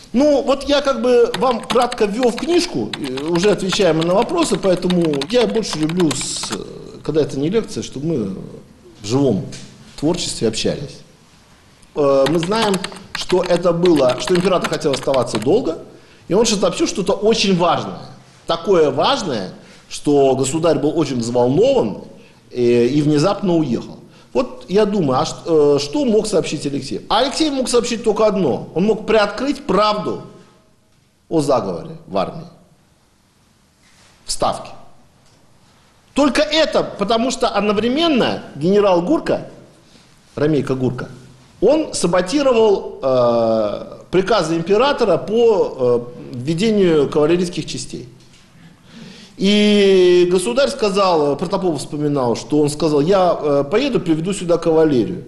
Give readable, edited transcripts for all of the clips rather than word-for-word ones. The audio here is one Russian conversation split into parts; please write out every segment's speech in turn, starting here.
Ну, вот я как бы вам кратко ввел в книжку, уже отвечаем на вопросы, поэтому я больше люблю, когда это не лекция, чтобы мы в живом творчестве общались. Мы знаем, что это было, что император хотел оставаться долго, и он сообщил что-то очень важное. Такое важное, что государь был очень взволнован и внезапно уехал. Вот я думаю, а что мог сообщить Алексей? А Алексей мог сообщить только одно. Он мог приоткрыть правду о заговоре в армии, в Ставке. Только это, потому что одновременно генерал Гурко, Ромейко Гурко, он саботировал приказы императора по введению кавалерийских частей. И государь сказал, Протопопов вспоминал, что он сказал: я поеду, приведу сюда кавалерию.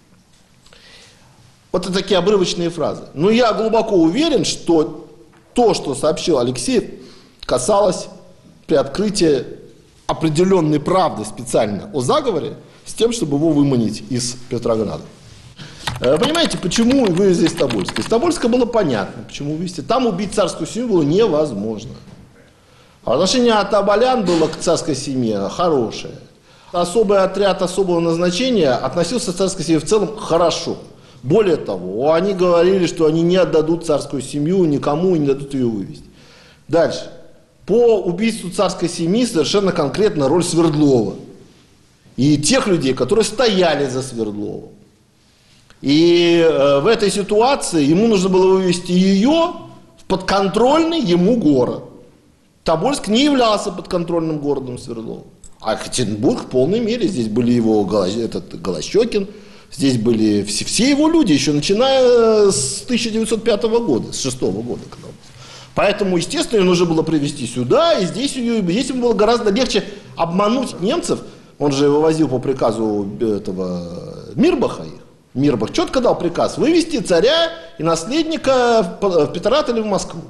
Вот это такие обрывочные фразы. Но я глубоко уверен, что то, что сообщил Алексей, касалось приоткрытия определенной правды специально о заговоре, с тем, чтобы его выманить из Петрограда. Понимаете, почему вывезли из Тобольска? Из Тобольска было понятно, почему вывезли. Там убить царскую семью было невозможно. А отношение Тоболян было к царской семье хорошее. Особый отряд особого назначения относился к царской семье в целом хорошо. Более того, они говорили, что они не отдадут царскую семью никому и не дадут ее вывести. Дальше. По убийству царской семьи совершенно конкретно роль Свердлова. И тех людей, которые стояли за Свердловым. И в этой ситуации ему нужно было вывести ее в подконтрольный ему город. Тобольск не являлся подконтрольным городом Свердлова. А Екатеринбург в полной мере. Здесь были его Голощекин, здесь были все его люди, еще начиная с 1905 года, с 6 года. Поэтому, естественно, ее нужно было привезти сюда, и здесь ему было гораздо легче обмануть немцев. Он же вывозил по приказу этого Мирбаха их. Мирбах четко дал приказ вывести царя и наследника в Петроград или в Москву.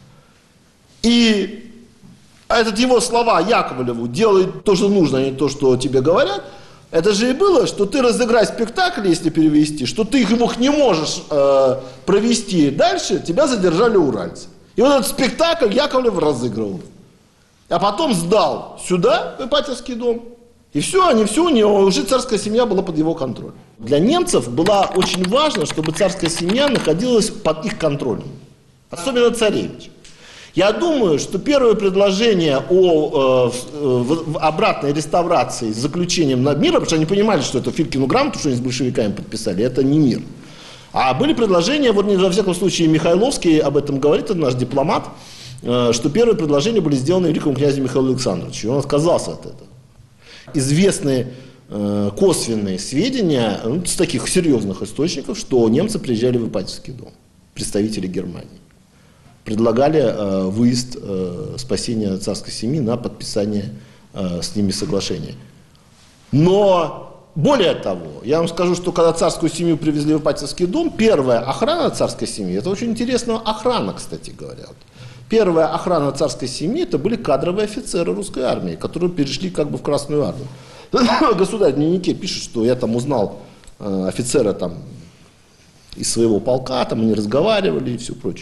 И этот его слова Яковлеву: делай то, что нужно, а не то, что тебе говорят. Это же и было, что ты разыграй спектакль, если перевести, что ты его не можешь провести дальше, тебя задержали уральцы. И вот этот спектакль Яковлев разыгрывал. А потом сдал сюда, в Ипатьевский дом. И все, у него уже царская семья была под его контролем. Для немцев было очень важно, чтобы царская семья находилась под их контролем. Особенно царевич. Я думаю, что первое предложение о обратной реставрации с заключением на мира, потому что они понимали, что это Филькину грамоту, что они с большевиками подписали, это не мир. А были предложения, вот во всяком случае Михайловский об этом говорит, это наш дипломат, что первые предложения были сделаны великому князю Михаилу Александровичу, и он отказался от этого. Известные косвенные сведения с таких серьезных источников, что немцы приезжали в Ипатьевский дом, представители Германии. Предлагали выезд спасения царской семьи на подписание с ними соглашения. Но более того, я вам скажу, что когда царскую семью привезли в Ипатьевский дом, первая охрана царской семьи, это очень интересная охрана, кстати говоря. Первая охрана царской семьи это были кадровые офицеры русской армии, которые перешли как бы в Красную армию. Государь в дневнике пишет, что я там узнал офицера там из своего полка, там они разговаривали и все прочее.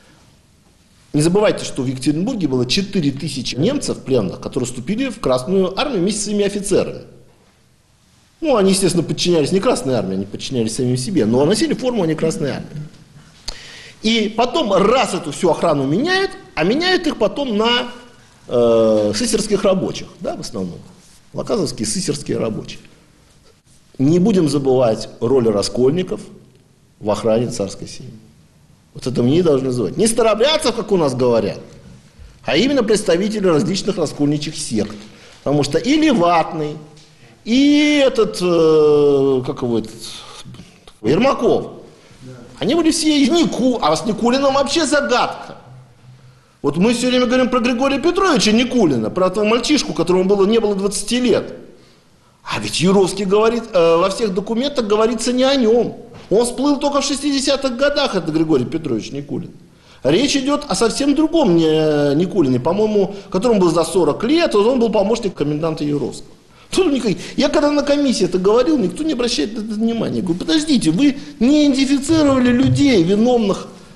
Не забывайте, что в Екатеринбурге было 4000 немцев пленных, которые вступили в Красную армию вместе с своими офицерами. Ну, они, естественно, подчинялись не Красной армии, они подчинялись самим себе, но носили форму, а не Красной армии. И потом, раз эту всю охрану меняют, а меняют их потом на сысерских рабочих, да, в основном. Лаказовские сысерские рабочие. Не будем забывать роли раскольников в охране царской семьи. Вот это мы не должны забывать. Не старообрядцев, как у нас говорят, а именно представители различных раскольничьих сект. Потому что и Леватный, и этот, как его, Ермаков, они были все из а с Никулиным вообще загадка. Вот мы все время говорим про Григория Петровича Никулина, про этого мальчишку, которому не было 20 лет. А ведь Юровский говорит, во всех документах говорится не о нем. Он всплыл только в 60-х годах, это Григорий Петрович Никулин. Речь идет о совсем другом Никулине, по-моему, которому было за 40 лет, он был помощник коменданта Юровского. Я когда на комиссии это говорил, никто не обращает на это внимания. Я говорю, подождите, вы не идентифицировали людей, виновных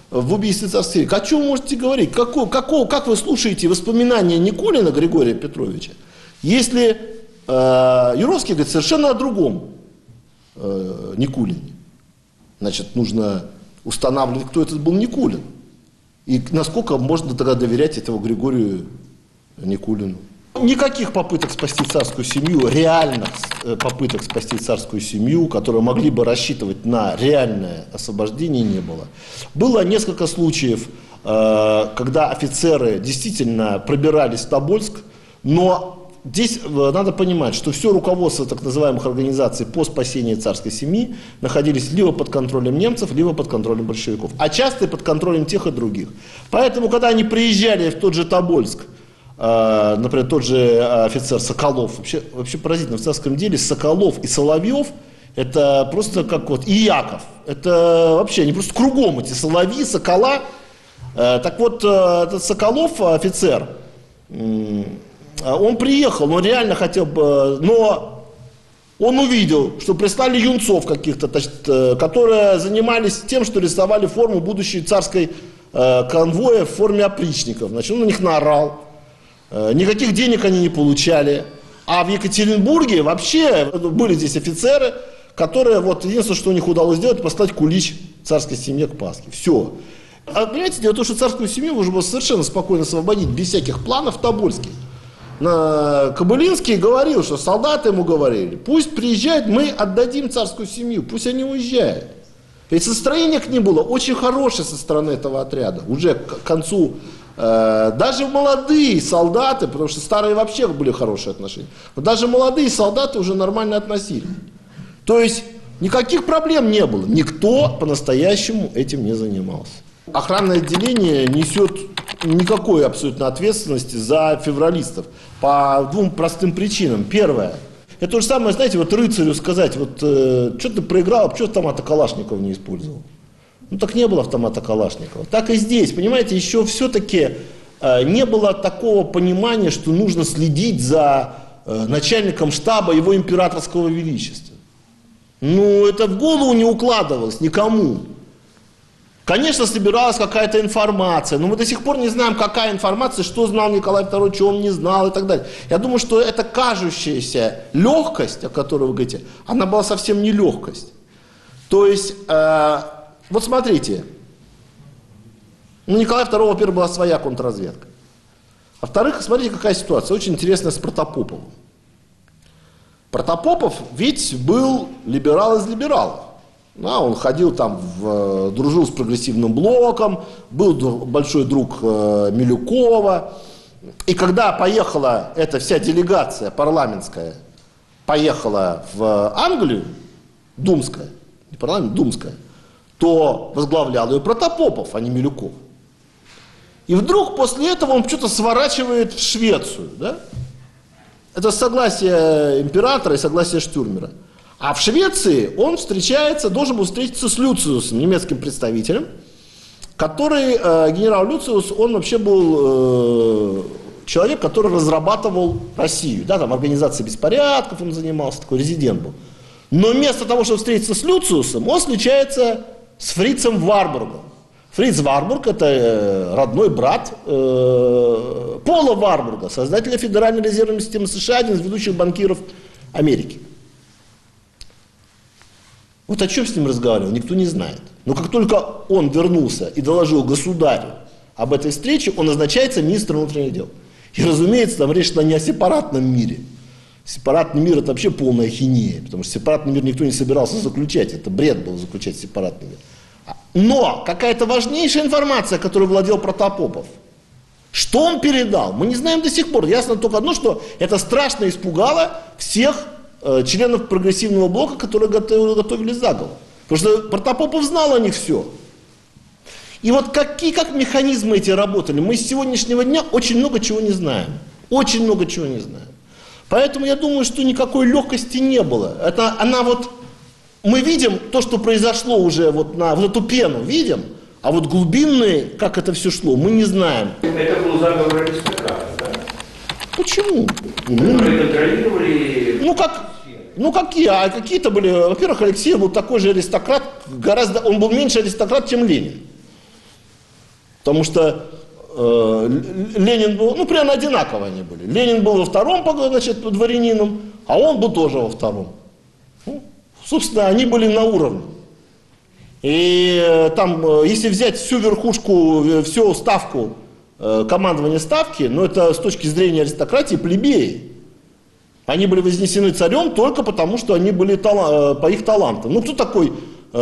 в убийстве царской семьи. О чем вы можете говорить? Как вы слушаете воспоминания Никулина Григория Петровича, если Юровский говорит совершенно о другом Никулине? Значит, нужно устанавливать, кто этот был Никулин. И насколько можно тогда доверять этому Григорию Никулину. Никаких попыток спасти царскую семью, реальных попыток спасти царскую семью, которые могли бы рассчитывать на реальное освобождение, не было. Было несколько случаев, когда офицеры действительно пробирались в Тобольск, но здесь надо понимать, что все руководство так называемых организаций по спасению царской семьи находились либо под контролем немцев, либо под контролем большевиков, а часто и под контролем тех и других. Поэтому, когда они приезжали в тот же Тобольск, например, тот же офицер Соколов, вообще поразительно, в царском деле Соколов и Соловьев, это просто как вот, и Яков, это вообще, они просто кругом эти Соловьи, Сокола. Так вот, этот Соколов, офицер, он приехал, он реально хотел бы, но он увидел, что прислали юнцов каких-то, которые занимались тем, что рисовали форму будущей царской конвоя в форме опричников. Значит, он на них наорал, никаких денег они не получали. А в Екатеринбурге вообще были здесь офицеры, которые, вот, единственное, что у них удалось сделать, послать кулич царской семье к Пасхе. Все. А понимаете, дело в том, что царскую семью можно было совершенно спокойно освободить, без всяких планов, в Тобольске. Кобылинский говорил, что солдаты ему говорили, пусть приезжают, мы отдадим царскую семью, пусть они уезжают. Ведь настроение к ним было очень хорошее со стороны этого отряда, уже к концу. Даже молодые солдаты, потому что старые вообще были хорошие отношения, но даже молодые солдаты уже нормально относились. То есть никаких проблем не было, никто по-настоящему этим не занимался. Охранное отделение несет никакой абсолютно ответственности за февралистов по двум простым причинам. Первое, это то же самое, знаете, вот рыцарю сказать, вот что ты проиграл, а почему автомата Калашникова не использовал? Ну так не было автомата Калашникова. Так и здесь, понимаете, еще все-таки не было такого понимания, что нужно следить за начальником штаба его императорского величества. Ну это в голову не укладывалось никому. Конечно, собиралась какая-то информация, но мы до сих пор не знаем, какая информация, что знал Николай II, чего он не знал и так далее. Я думаю, что эта кажущаяся легкость, о которой вы говорите, она была совсем не легкость. То есть, вот смотрите, у Николая II, во-первых, была своя контрразведка. Во-вторых, смотрите, какая ситуация, очень интересная с Протопоповым. Протопопов ведь был либерал из либералов. Да, он ходил там, дружил с прогрессивным блоком, был большой друг Милюкова. И когда поехала эта вся делегация парламентская, поехала в Англию, думская, не парламент, думская, то возглавлял ее Протопопов, а не Милюков. И вдруг после этого он что-то сворачивает в Швецию. Да? Это согласие императора и согласие Штюрмера. А в Швеции он должен был встретиться с Люциусом, немецким представителем, который, генерал Люциус, он вообще был человек, который разрабатывал Россию. Да, там организацией беспорядков он занимался, такой резидент был. Но вместо того, чтобы встретиться с Люциусом, он встречается с Фрицем Варбургом. Фриц Варбург – это родной брат Пола Варбурга, создателя Федеральной резервной системы США, один из ведущих банкиров Америки. Вот о чем с ним разговаривал, никто не знает. Но как только он вернулся и доложил государю об этой встрече, он назначается министром внутренних дел. И, разумеется, там речь шла не о сепаратном мире. Сепаратный мир – это вообще полная ахинея, потому что сепаратный мир никто не собирался заключать, это бред был заключать сепаратный мир. Но какая-то важнейшая информация, которой владел Протопопов, что он передал, мы не знаем до сих пор. Ясно только одно, что это страшно испугало всех членов прогрессивного блока, которые готовили заговор. Потому что Протопопов знал о них все. И вот как механизмы эти работали, мы с сегодняшнего дня очень много чего не знаем. Очень много чего не знаем. Поэтому я думаю, что никакой легкости не было. Мы видим то, что произошло уже вот эту пену, видим, а вот глубинные, как это все шло, мы не знаем. Это был заговор аристократов, да? Почему? Которые контролировали... Какие-то были, во-первых, Алексей был такой же аристократ, он был меньше аристократ, чем Ленин. Потому что Ленин был, ну, примерно одинаково они были. Ленин был во втором, значит, дворянином, а он был тоже во втором. Ну, собственно, они были на уровне. И там, если взять всю верхушку, всю ставку, командование ставки, но это с точки зрения аристократии плебеи. Они были вознесены царем только потому, что они были по их талантам. Ну, кто такой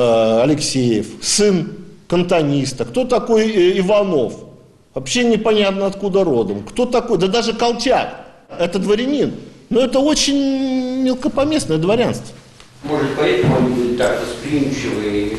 Алексеев, сын кантониста, кто такой Иванов? Вообще непонятно откуда родом. Кто такой? Да даже Колчак, это дворянин. Но это очень мелкопоместное дворянство. Может, поэтому они были так восприимчивы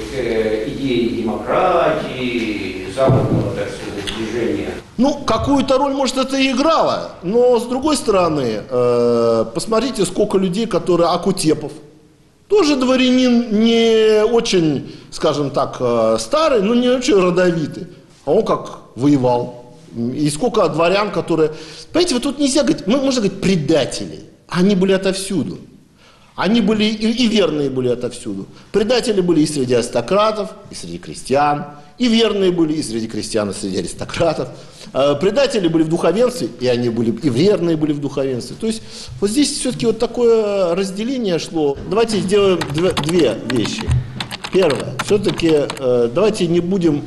идеи демократии, западного, так сказать, движения? Ну, какую-то роль, может, это и играло. Но, с другой стороны, посмотрите, сколько людей, которые... Акутепов. Тоже дворянин не очень, скажем так, старый, но не очень родовитый. А он как воевал. И сколько дворян, которые... Понимаете, вот тут нельзя говорить, можно говорить предатели. Они были отовсюду. Они были и верные были отовсюду. Предатели были и среди аристократов, и среди крестьян. И верные были и среди крестьян, и среди аристократов. Предатели были в духовенстве, и они были, и верные были в духовенстве. То есть вот здесь все-таки вот такое разделение шло. Давайте сделаем две вещи. Первое. Все-таки давайте не будем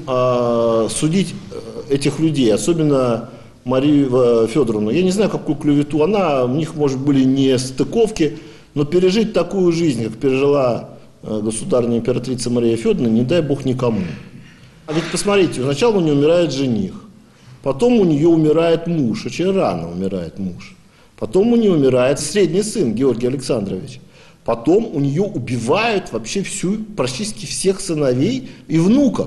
судить этих людей, особенно Марию Федоровну. Я не знаю, какую клевету у них, может, были не стыковки, но пережить такую жизнь, как пережила государственная императрица Мария Федоровна, не дай бог никому. А ведь посмотрите, сначала у нее умирает жених, потом у нее умирает муж, очень рано умирает муж, потом у нее умирает средний сын Георгий Александрович, потом у нее убивают вообще практически всех сыновей и внуков.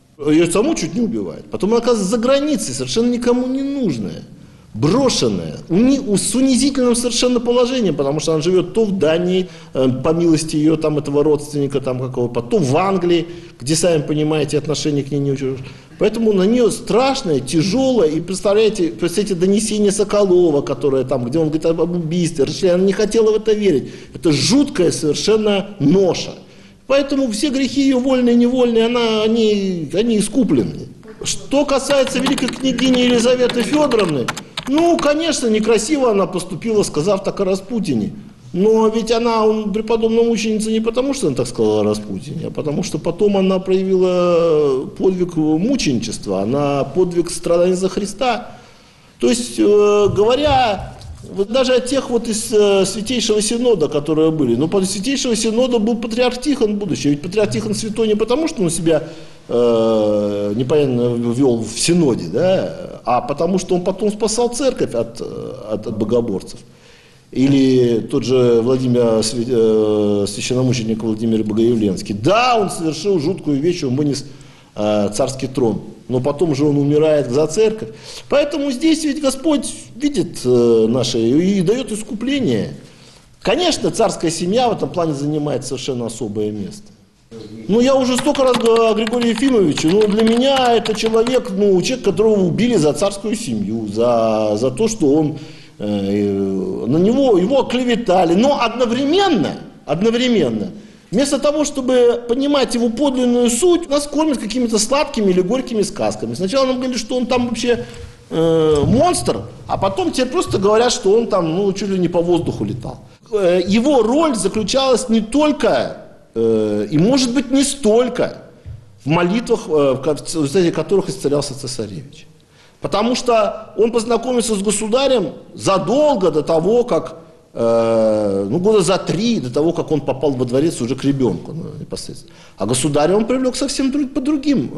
Ее саму чуть не убивают. Потом она оказывается за границей, совершенно никому не нужная, брошенная, с унизительным совершенно положением, потому что она живет то в Дании, по милости ее там этого родственника, там какого-то, то в Англии, где, сами понимаете, отношения к ней не очень. Поэтому на нее страшное, тяжелое, и представляете, донесение Соколова, которое там, где он говорит об убийстве, она не хотела в это верить. Это жуткая совершенно ноша. Поэтому все грехи ее, вольные и невольные, они искуплены. Что касается великой княгини Елизаветы Федоровны, ну, конечно, некрасиво она поступила, сказав так о Распутине. Но ведь она преподобная мученица не потому, что она так сказала о Распутине, а потому что потом она проявила подвиг мученичества, она подвиг страдания за Христа. То есть, говоря... Вот даже от тех вот из Святейшего Синода, которые были. Но под Святейшего Синода был патриарх Тихон будущий. Ведь патриарх Тихон святой не потому, что он себя непонятно вел в Синоде, да, а потому что он потом спасал церковь от богоборцев. Или тот же священномученик Владимир Богоявленский. Да, он совершил жуткую вещь, он вынес царский трон. Но потом же он умирает за церковь. Поэтому здесь ведь Господь видит наше и дает искупление. Конечно, царская семья в этом плане занимает совершенно особое место. Ну, я уже столько раз говорил о Григории Ефимовиче, но для меня это человек, которого убили за царскую семью, за то, что он, на него, его оклеветали. Но одновременно, вместо того, чтобы понимать его подлинную суть, нас кормят какими-то сладкими или горькими сказками. Сначала нам говорили, что он там вообще монстр, а потом теперь просто говорят, что он там чуть ли не по воздуху летал. Его роль заключалась не только, и может быть не столько, в молитвах, в результате которых исцелялся цесаревич. Потому что он познакомился с государем задолго до того, как года за 3 до того, как он попал во дворец уже к ребенку непосредственно. А государя он привлек совсем по другим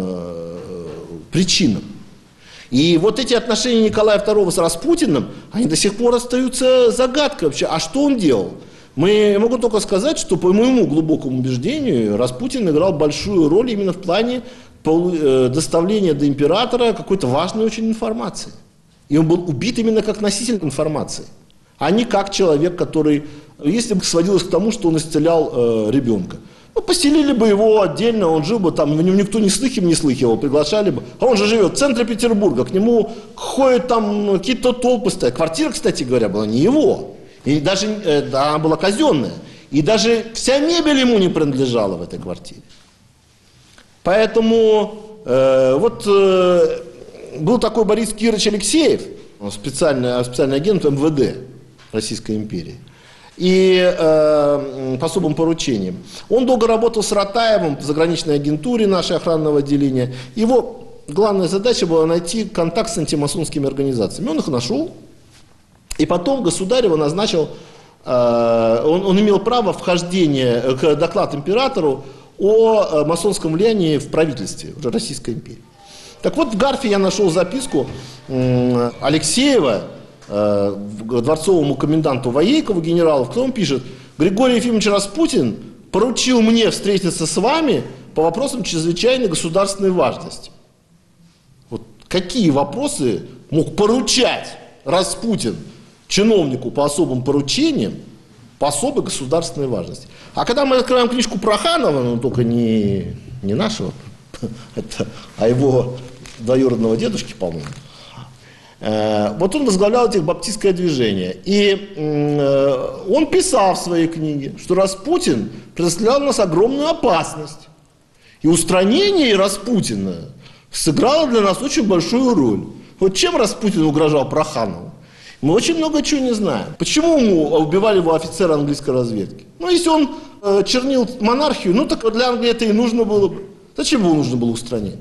причинам. И вот эти отношения Николая II с Распутиным, они до сих пор остаются загадкой вообще. А что он делал? Я могу только сказать, что по моему глубокому убеждению Распутин играл большую роль именно в плане доставления до императора какой-то важной очень информации. И он был убит именно как носитель информации, а не как человек, который, если бы сводилось к тому, что он исцелял ребенка. Поселили бы его отдельно, он жил бы там, в нем никто не слыхивал, приглашали бы. А он же живет в центре Петербурга, к нему ходят там какие-то толпы стоят. Квартира, кстати говоря, была не его. И даже она была казенная. И даже вся мебель ему не принадлежала в этой квартире. Поэтому Был такой Борис Кирович Алексеев, он специальный агент МВД Российской империи, и по особым поручениям. Он долго работал с Ратаевым в заграничной агентуре нашей охранного отделения. Его главная задача была найти контакт с антимасонскими организациями. Он их нашел, и потом государь его назначил, он имел право вхождения к докладу императору о масонском влиянии в правительстве уже Российской империи. Так вот, в Гарфе я нашел записку Алексеева, дворцовому коменданту Воейкову, генералу, в котором пишет: Григорий Ефимович Распутин поручил мне встретиться с вами по вопросам чрезвычайной государственной важности. Вот какие вопросы мог поручать Распутин чиновнику по особым поручениям, по особой государственной важности? А когда мы открываем книжку Проханова, но только не нашего, а его двоюродного дедушки, по-моему, вот он возглавлял этих баптистское движение. И он писал в своей книге, что Распутин представлял у нас огромную опасность. И устранение Распутина сыграло для нас очень большую роль. Вот чем Распутин угрожал Проханову? Мы очень много чего не знаем. Почему убивали его офицеры английской разведки? Ну, если он чернил монархию, ну, так для Англии это и нужно было бы. Зачем его нужно было устранить?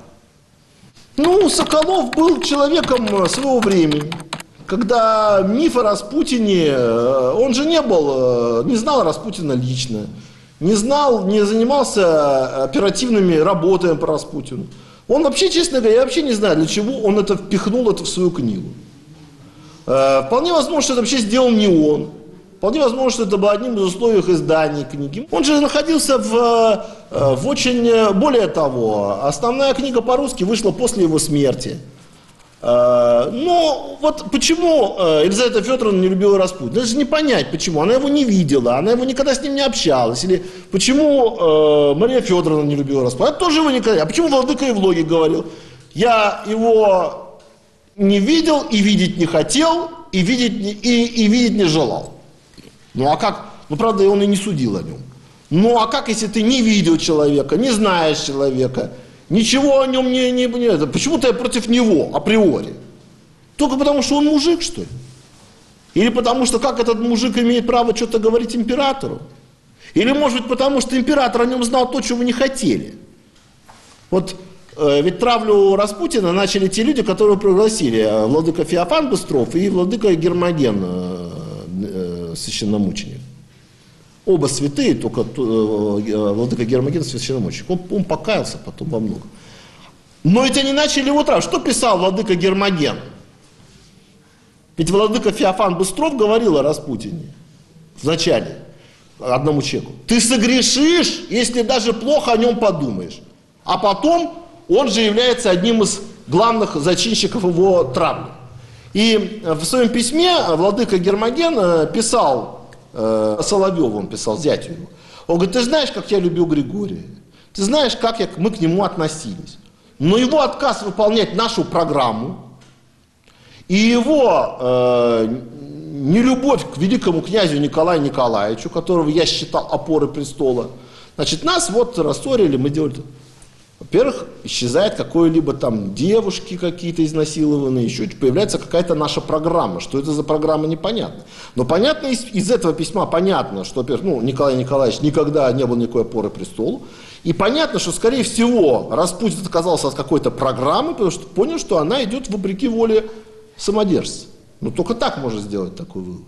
Ну, Соколов был человеком своего времени, когда миф о Распутине, он же не знал Распутина лично, не занимался оперативными работами по Распутину. Он вообще, честно говоря, я вообще не знаю, для чего он впихнул это в свою книгу. Вполне возможно, что это вообще сделал не он. Вполне возможно, что это было одним из условий издания книги. Он же находился в очень... Более того, основная книга по-русски вышла после его смерти. Но вот почему Елизавета Федоровна не любила Распутина? Это же не понять, почему. Она его не видела, она его никогда с ним не общалась. Или почему Мария Федоровна не любила Распутина? Это тоже его никогда. А почему владыка Евлогий говорил: я его не видел и видеть не хотел, и видеть не желал. Ну а как? Ну правда, он и не судил о нем. Ну а как, если ты не видел человека, не знаешь человека, ничего о нем не почему ты против него априори? Только потому, что он мужик, что ли? Или потому, что как этот мужик имеет право что-то говорить императору? Или может быть потому, что император о нем знал то, чего вы не хотели? Вот ведь травлю Распутина начали те люди, которые пригласили: владыка Феофан Быстров и владыка Гермоген, священномученик. Оба святые, только владыка Гермоген священномученик. Он покаялся потом во многом. Но ведь они начали его травить. Что писал владыка Гермоген? Ведь владыка Феофан Быстров говорил о Распутине вначале одному человеку: ты согрешишь, если даже плохо о нем подумаешь. А потом он же является одним из главных зачинщиков его травли. И в своем письме владыка Гермоген писал Соловьеву, он писал зятю его. Он говорит: ты знаешь, как я любил Григория, ты знаешь, как мы к нему относились. Но его отказ выполнять нашу программу и его нелюбовь к великому князю Николаю Николаевичу, которого я считал опорой престола, значит, нас вот рассорили, мы делали... Во-первых, исчезает какое-либо там девушки какие-то изнасилованные, еще появляется какая-то наша программа. Что это за программа, непонятно. Но понятно, из этого письма понятно, что, во-первых, Николай Николаевич никогда не был никакой опоры престолу. И понятно, что, скорее всего, Распутин отказался от какой-то программы, потому что понял, что она идет вопреки воле самодержца. Но только так можно сделать такой вывод.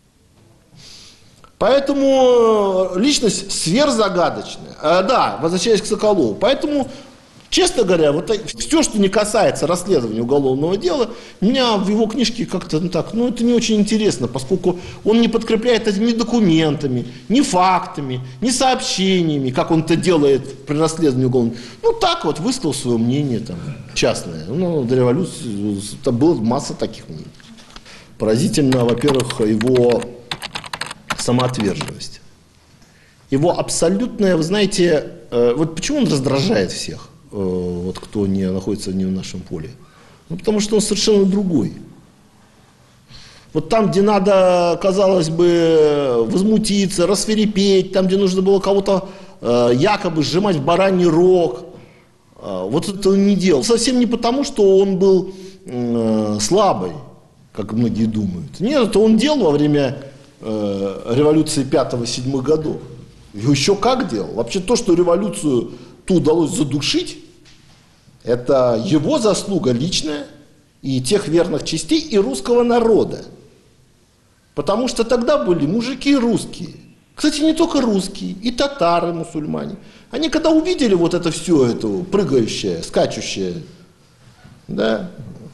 Поэтому личность сверхзагадочная. Да, возвращаясь к Соколову. Поэтому, честно говоря, вот все, что не касается расследования уголовного дела, меня в его книжке как-то это не очень интересно, поскольку он не подкрепляет это ни документами, ни фактами, ни сообщениями, как он это делает при расследовании уголовного дела. Ну так вот, высказал свое мнение там, частное. Ну, до революции там была масса таких мнений. Поразительно, во-первых, его самоотверженность. Его абсолютная, вы знаете, вот почему он раздражает всех, вот кто не находится не в нашем поле? Ну, потому что он совершенно другой. Вот там, где надо, казалось бы, возмутиться, рассвирепеть, там, где нужно было кого-то якобы сжимать в бараний рог, вот это он не делал. Совсем не потому, что он был слабый, как многие думают. Нет, это он делал во время революции 5-7 годов. И еще как делал. Вообще то, что революцию ту удалось задушить, это его заслуга личная и тех верных частей и русского народа. Потому что тогда были мужики русские. Кстати, не только русские, и татары, мусульмане. Они когда увидели вот это все, это прыгающее, скачущее, да,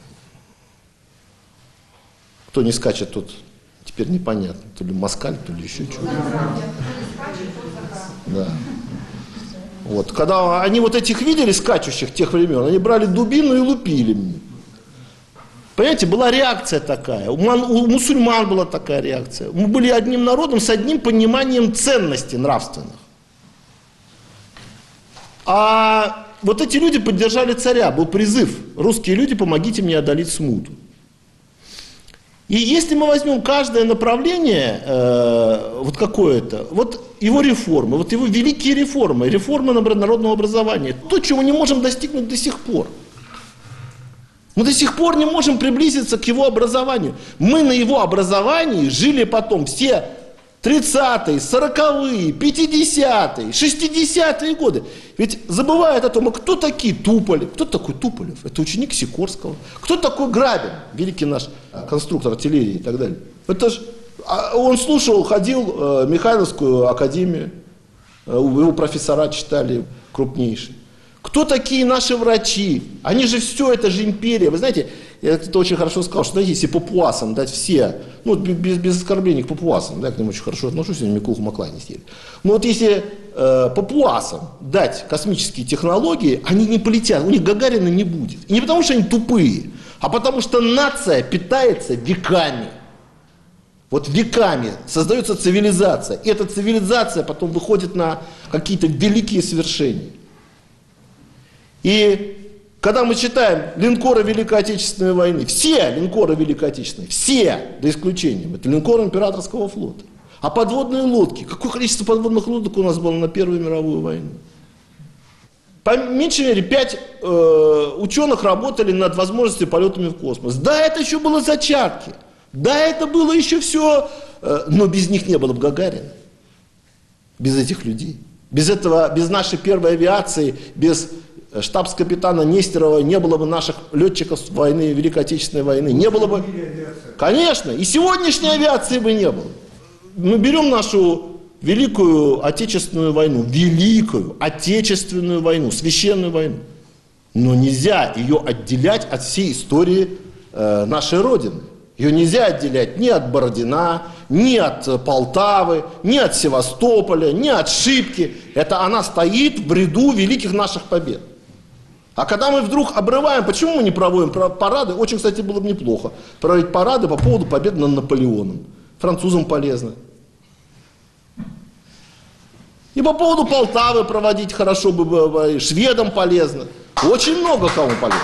кто не скачет, тот теперь непонятно, то ли москаль, то ли еще что-то. Да. Вот. Когда они вот этих видели, скачущих тех времен, они брали дубину и лупили мне. Понимаете, была реакция такая, у мусульман была такая реакция. Мы были одним народом с одним пониманием ценностей нравственных. А вот эти люди поддержали царя, был призыв: русские люди, помогите мне одолеть смуту. И если мы возьмем каждое направление, вот какое-то, вот его реформы, вот его великие реформы, реформы народного образования, то, чего мы не можем достигнуть до сих пор. Мы до сих пор не можем приблизиться к его образованию. Мы на его образовании жили потом все 30-е, 40-е, 50-е, 60-е годы. Ведь забывают о том, кто такие Туполев, кто такой Туполев? Это ученик Сикорского. Кто такой Грабин, великий наш конструктор артиллерии и так далее. Это ж, он слушал, ходил в Михайловскую академию, его профессора читали крупнейшие. Кто такие наши врачи? Они же все, это же империя. Вы знаете, я кто-то очень хорошо сказал, что знаете, если папуасам дать все, ну без оскорблений к папуасам, да, к ним очень хорошо отношусь, они Микулу Маклай не съели. Но вот если папуасам дать космические технологии, они не полетят, у них Гагарина не будет. И не потому, что они тупые, а потому что нация питается веками. Вот веками создается цивилизация. И эта цивилизация потом выходит на какие-то великие свершения. И когда мы читаем линкоры Великой Отечественной войны, все линкоры Великой Отечественной, все, до исключения, это линкоры Императорского флота. А подводные лодки, какое количество подводных лодок у нас было на Первую мировую войну? По меньшей мере 5 ученых работали над возможностью полетами в космос. Да, это еще было зачатки. Да, это было еще все, но без них не было бы Гагарина. Без этих людей. Без этого, без нашей первой авиации, без штабс-капитана Нестерова не было бы наших летчиков войны, Великой Отечественной войны. Не было бы... Конечно, и сегодняшней авиации бы не было. Мы берем нашу Великую Отечественную войну, Великую Отечественную войну, священную войну. Но нельзя ее отделять от всей истории нашей Родины. Ее нельзя отделять ни от Бородина, ни от Полтавы, ни от Севастополя, ни от Шипки. Это она стоит в ряду великих наших побед. А когда мы вдруг обрываем, почему мы не проводим парады? Очень, кстати, было бы неплохо проводить парады по поводу победы над Наполеоном. Французам полезно. И по поводу Полтавы проводить хорошо бы было, шведам полезно. Очень много кому полезно.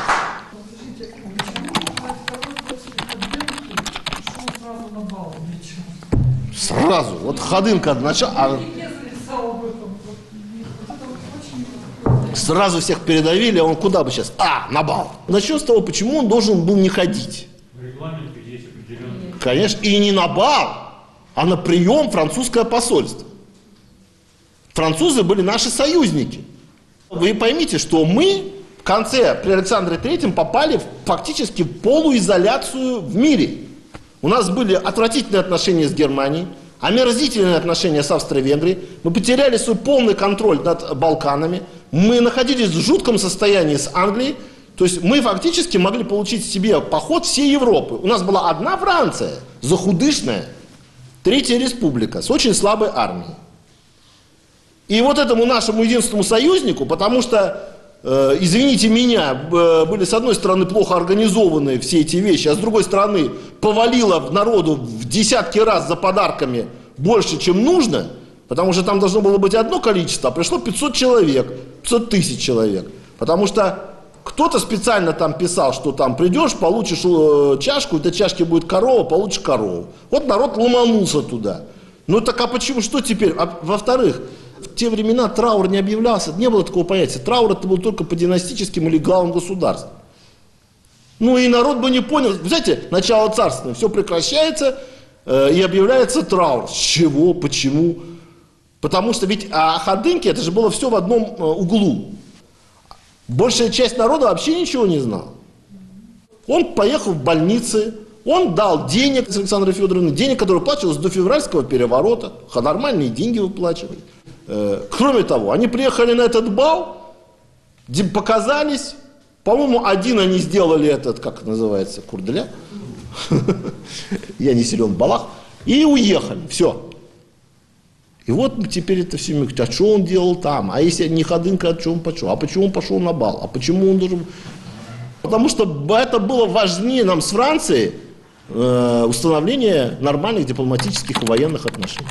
Сразу, вот Ходынка начал, сразу всех передавили, а он куда бы сейчас? На бал. Начнем с того, почему он должен был не ходить. В регламенте есть определенный. Конечно, и не на бал, а на прием в французское посольство. Французы были наши союзники. Вы поймите, что мы в конце при Александре III попали фактически в полуизоляцию в мире. У нас были отвратительные отношения с Германией, омерзительные отношения с Австро-Венгрией. Мы потеряли свой полный контроль над Балканами. Мы находились в жутком состоянии с Англией. То есть мы фактически могли получить себе поход всей Европы. У нас была одна Франция, захудышная, Третья Республика, с очень слабой армией. И вот этому нашему единственному союзнику, потому что, извините меня, были с одной стороны плохо организованы все эти вещи, а с другой стороны повалило народу в десятки раз за подарками больше, чем нужно, потому что там должно было быть одно количество, а пришло 500 человек, 500 тысяч человек. Потому что кто-то специально там писал, что там придешь, получишь чашку, в этой чашке будет корова, получишь корову. Вот народ ломанулся туда. Ну так а почему, что теперь? Во-вторых, В те времена траур не объявлялся, не было такого понятия. Траур это был только по династическим или главам государств. Ну и народ бы не понял. Знаете, начало царственное, все прекращается и объявляется траур. С чего? Почему? Потому что ведь ходынки, это же было все в одном углу. Большая часть народа вообще ничего не знала. Он поехал в больницы, он дал денег Александре Федоровне, денег, которые выплачивались до февральского переворота, нормальные деньги выплачивали. Кроме того, они приехали на этот бал, показались, по-моему, один они сделали этот, как называется, курделя, я не силен в балах, и уехали, все. И вот теперь это все, а что он делал там, а если не ходынка, а что он пошел, а почему он пошел на бал, а почему он должен... Потому что это было важнее нам с Францией установление нормальных дипломатических и военных отношений.